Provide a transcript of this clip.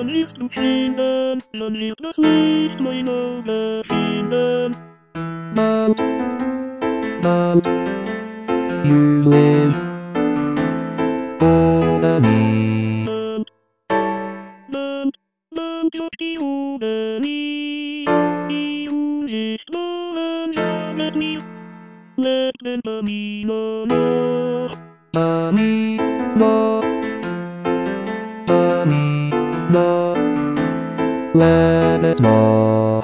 None lives to shame them, none lives the sweet, my love, shame them. But you live for me. Man, just you and me. You just go and let me, let me, no, no. Me, no, me, no, let it go.